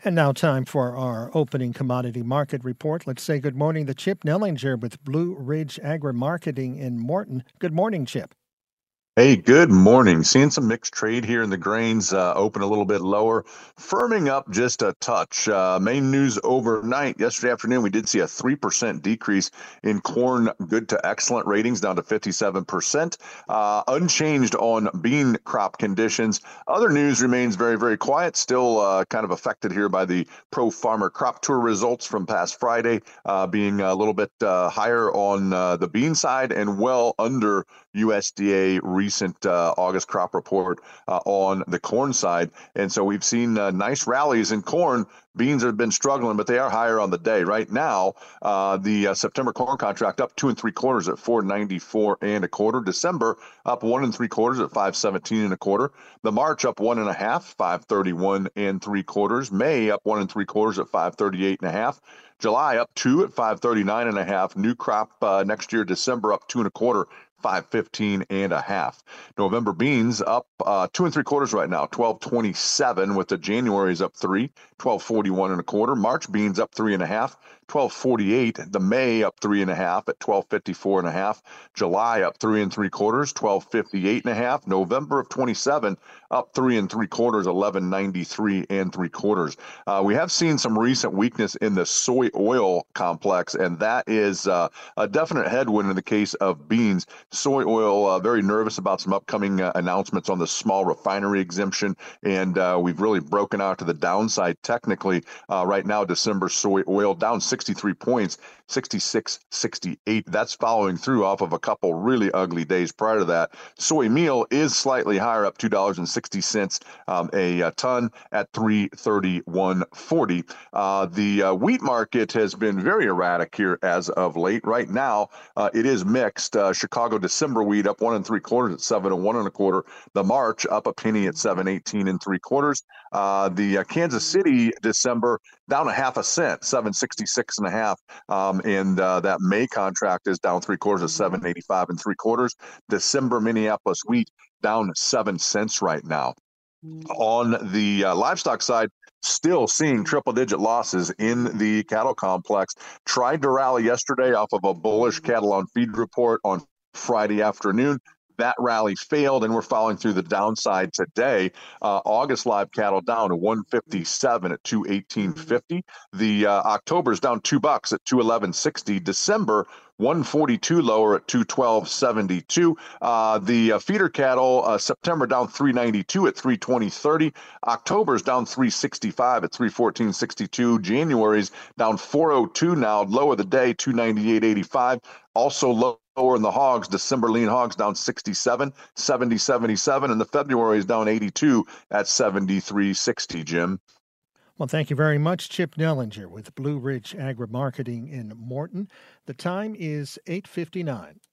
And now time for our opening commodity market report. Let's say good morning to Chip Nellinger with Blue Ridge Agri-Marketing in Morton. Good morning, Chip. Hey, good morning. Seeing some mixed trade here in the grains, open a little bit lower, firming up just a touch. Main news overnight, yesterday afternoon, we did see a 3% decrease in corn good to excellent ratings down to 57%. Unchanged on bean crop conditions. Other news remains very, very quiet, still kind of affected here by the Pro Farmer Crop Tour results from past Friday, being a little bit higher on the bean side and well under USDA recent August crop report on the corn side. And so we've seen nice rallies in corn. Beans have been struggling, but they are higher on the day. Right now, the September corn contract up 2 3/4 at 494 and a quarter. December up 1 3/4 at 517 and a quarter. The March up 1.5, 531 3/4. May up 1 3/4 at 538 and a half. July up 2 at 539 and a half. New crop next year, December up 2 1/4. 515 and a half. November beans up 2 3/4 right now, 1227, with the January's up 3, 1241 and a quarter. March beans up 3.5, 1248. The May up 3.5 at 1254 and a half. July up 3 3/4, 1258 and a half. November of 27 up 3 3/4, 1193 and 3/4. We have seen some recent weakness in the soy oil complex, and that is a definite headwind in the case of beans. Soy oil, very nervous about some upcoming announcements on the small refinery exemption, and we've really broken out to the downside technically. Right now, December soy oil down 63 points, 66.68. That's following through off of a couple really ugly days prior to that. Soy meal is slightly higher, up $2.60 a ton at 331.40. The wheat market has been very erratic here as of late. Right now, it is mixed. Chicago December wheat up 1 3/4 at 701 and a quarter. The March up a penny at 718 3/4. The Kansas City December down a half a cent, 766 and a half. And that May contract is down 3/4 at 785 3/4. December Minneapolis wheat down 7 cents right now. On the livestock side, still seeing triple-digit losses in the cattle complex. Tried to rally yesterday off of a bullish cattle on feed report on Friday afternoon. That rally failed, and we're following through the downside today. August live cattle down to 157 at 218.50. The October's down $2 at 211.60. December 142 lower at 212.72. The feeder cattle September down 392 at 320.30. October's down 365 at 314.62. January's down 402 now, low of the day 298.85. Also lower in the hogs. December lean hogs down 67, 70.77, and the February is down 82 at 73.60. Jim. Well, thank you very much, Chip Nellinger with Blue Ridge Agri-Marketing in Morton. The time is 8:59.